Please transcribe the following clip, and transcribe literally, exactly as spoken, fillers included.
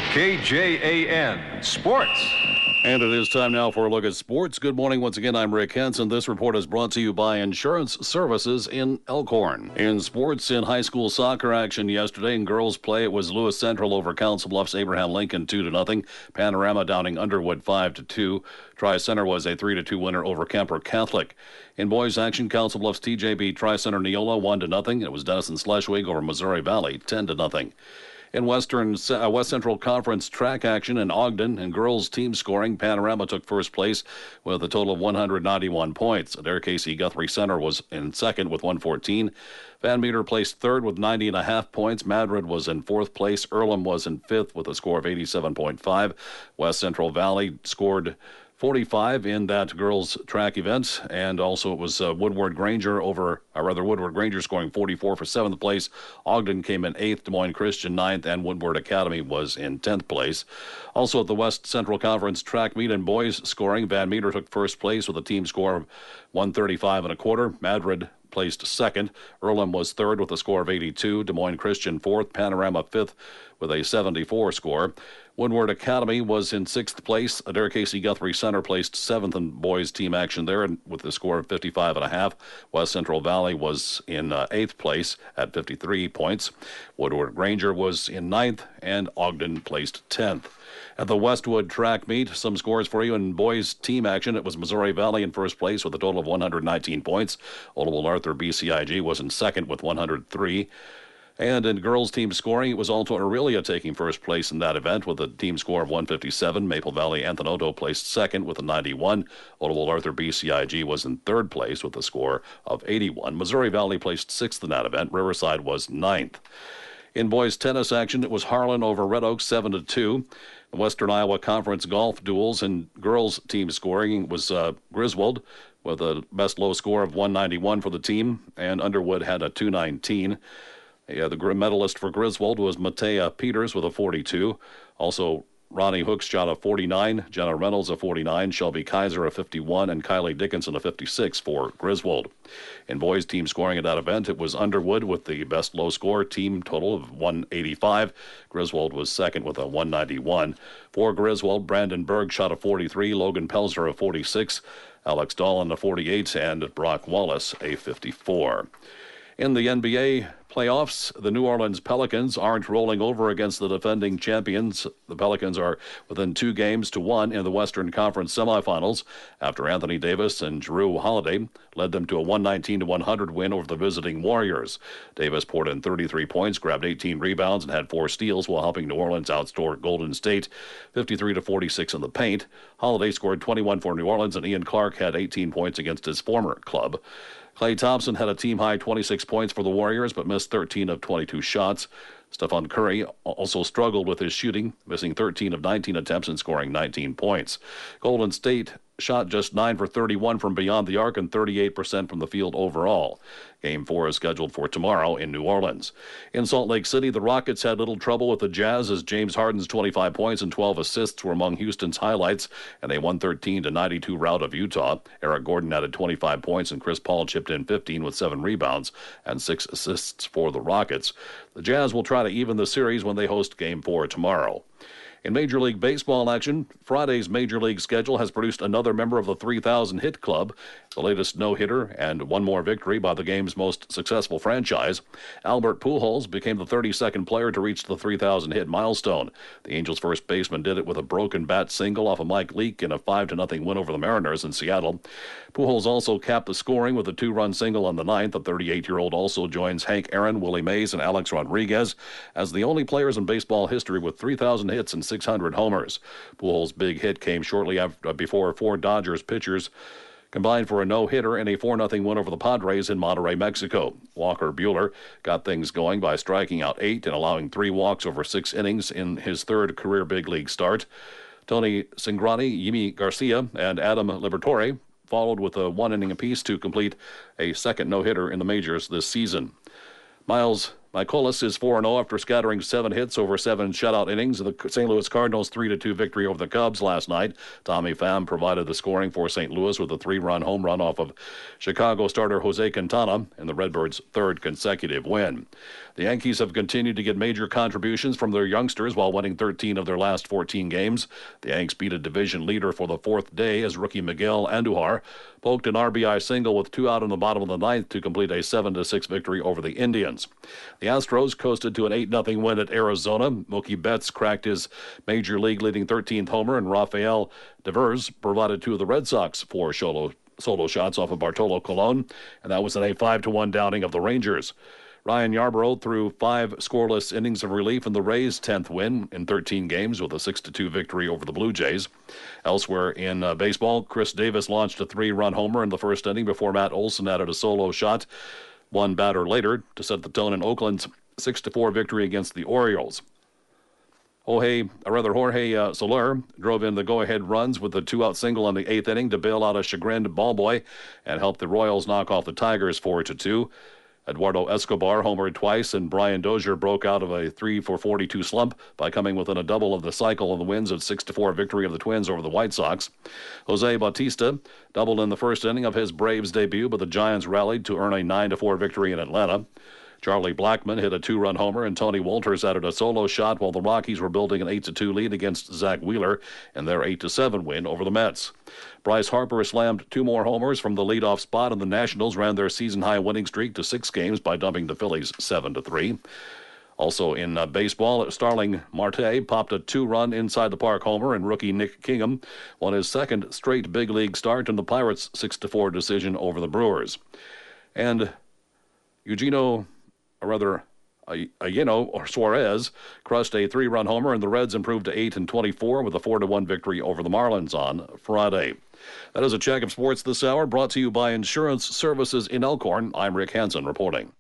K J A N Sports. And it is time now for a look at sports. Good morning once again. I'm Rick Henson. This report is brought to you by Insurance Services in Elkhorn. In sports, in high school soccer action yesterday in girls play, it was Lewis Central over Council Bluffs Abraham Lincoln two to nothing. Panorama downing Underwood five to two. Tri-Center was a three to two winner over Kemper Catholic. In boys action, Council Bluffs T J beat Tri-Center Neola one to nothing. It was Denison Schleswig over Missouri Valley ten to nothing. In Western uh, West Central Conference track action in Ogden and girls team scoring, Panorama took first place with a total of one hundred ninety-one points. Adair Casey Guthrie Center was in second with one fourteen. Van Meter placed third with ninety and a half points. Madrid was in fourth place. Earlham was in fifth with a score of eighty-seven point five. West Central Valley scored forty-five in that girls track event, and also it was uh, Woodward Granger over, or rather Woodward Granger scoring forty-four for seventh place. Ogden came in eighth, Des Moines Christian ninth, and Woodward Academy was in tenth place. Also at the West Central Conference track meet in boys scoring, Van Meter took first place with a team score of one thirty-five and a quarter. Madrid placed second. Earlham was third with a score of eighty-two. Des Moines Christian fourth. Panorama fifth with a seventy-four score. Woodward Academy was in sixth place. Adair Casey Guthrie Center placed seventh in boys team action there with a score of fifty-five and a half. West Central Valley was in uh, eighth place at fifty-three points. Woodward Granger was in ninth, and Ogden placed tenth. At the Westwood track meet, some scores for you in boys team action. It was Missouri Valley in first place with a total of one hundred nineteen points. Oldable Arthur B C I G was in second with one hundred three. And in girls team scoring, it was Alto Aurelia taking first place in that event with a team score of one fifty-seven. Maple Valley Anthony placed second with a ninety-one. Oldable Arthur B C I G was in third place with a score of eighty-one. Missouri Valley placed sixth in that event. Riverside was ninth. In boys tennis action, it was Harlan over Red Oak seven to two. The Western Iowa Conference golf duels and girls team scoring was uh, Griswold with a best low score of one ninety-one for the team, and Underwood had a two nineteen. Yeah, the medalist for Griswold was Matea Peters with a forty-two. Also, Ronnie Hooks shot a forty-nine, Jenna Reynolds a forty-nine, Shelby Kaiser a fifty-one, and Kylie Dickinson a fifty-six for Griswold. In boys team scoring at that event, it was Underwood with the best low score, team total of one eighty-five. Griswold was second with a one ninety-one. For Griswold, Brandon Berg shot a forty-three, Logan Pelzer a forty-six, Alex Dolan a forty-eight, and Brock Wallace a fifty-four. In the N B A playoffs, the New Orleans Pelicans aren't rolling over against the defending champions. The Pelicans are within two games to one in the Western Conference semifinals after Anthony Davis and Jrue Holiday led them to a one nineteen to one hundred win over the visiting Warriors. Davis poured in thirty-three points, grabbed eighteen rebounds, and had four steals while helping New Orleans outscore Golden State fifty-three to forty-six in the paint. Holiday scored twenty-one for New Orleans, and Ian Clark had eighteen points against his former club. Klay Thompson had a team-high twenty-six points for the Warriors, but missed thirteen of twenty-two shots. Stephon Curry also struggled with his shooting, missing thirteen of nineteen attempts and scoring nineteen points. Golden State shot just nine for thirty-one from beyond the arc and thirty-eight percent from the field overall. Game four is scheduled for tomorrow in New Orleans. In Salt Lake City, the Rockets had little trouble with the Jazz as James Harden's twenty-five points and twelve assists were among Houston's highlights and a one thirteen to ninety-two rout of Utah. Eric Gordon added twenty-five points and Chris Paul chipped in fifteen with seven rebounds and six assists for the Rockets. The Jazz will try to even the series when they host Game four tomorrow. In Major League Baseball action, Friday's Major League schedule has produced another member of the three thousand hit club, the latest no-hitter, and one more victory by the game's most successful franchise. Albert Pujols became the thirty-second player to reach the three thousand hit milestone. The Angels' first baseman did it with a broken bat single off of Mike Leake in a five to nothing win over the Mariners in Seattle. Pujols also capped the scoring with a two-run single on the ninth. The thirty-eight-year-old also joins Hank Aaron, Willie Mays, and Alex Rodriguez as the only players in baseball history with three thousand hits and six hundred homers. Pujols' big hit came shortly after, before four Dodgers pitchers combined for a no-hitter and a four nothing win over the Padres in Monterrey, Mexico. Walker Buehler got things going by striking out eight and allowing three walks over six innings in his third career big league start. Tony Cingrani, Yimi Garcia, and Adam Liberatore followed with a one inning apiece to complete a second no-hitter in the majors this season. Miles Michaelis is four and oh after scattering seven hits over seven shutout innings. The Saint Louis Cardinals three to two victory over the Cubs last night. Tommy Pham provided the scoring for Saint Louis with a three-run home run off of Chicago starter Jose Quintana in the Redbirds' third consecutive win. The Yankees have continued to get major contributions from their youngsters while winning thirteen of their last fourteen games. The Yanks beat a division leader for the fourth day as rookie Miguel Andujar poked an R B I single with two out in the bottom of the ninth to complete a seven to six victory over the Indians. The Astros coasted to an eight nothing win at Arizona. Mookie Betts cracked his major league leading thirteenth homer, and Rafael Devers provided two of the Red Sox four solo, solo shots off of Bartolo Colon, and that was in a five to one downing of the Rangers. Ryan Yarbrough threw five scoreless innings of relief in the Rays' tenth win in thirteen games with a six to two victory over the Blue Jays. Elsewhere in uh, baseball, Chris Davis launched a three-run homer in the first inning before Matt Olson added a solo shot one batter later to set the tone in Oakland's six to four victory against the Orioles. Jorge, or rather Jorge uh, Soler drove in the go-ahead runs with a two-out single in the eighth inning to bail out a chagrined ball boy and help the Royals knock off the Tigers four to two. Eduardo Escobar homered twice, and Brian Dozier broke out of a three for forty-two slump by coming within a double of the cycle in the wins of six to four victory of the Twins over the White Sox. Jose Bautista doubled in the first inning of his Braves debut, but the Giants rallied to earn a nine to four victory in Atlanta. Charlie Blackmon hit a two-run homer, and Tony Wolters added a solo shot while the Rockies were building an eight to two lead against Zach Wheeler in their eight to seven win over the Mets. Bryce Harper slammed two more homers from the leadoff spot, and the Nationals ran their season-high winning streak to six games by dumping the Phillies seven to three. Also in uh, baseball, Starling Marte popped a two-run inside the park homer, and rookie Nick Kingham won his second straight big league start in the Pirates' six to four decision over the Brewers. And Eugenio, or rather, Ayeno or Suarez crushed a three-run homer, and the Reds improved to eight and twenty-four with a four to one victory over the Marlins on Friday. That is a check of sports this hour, brought to you by Insurance Services in Elkhorn. I'm Rick Hansen reporting.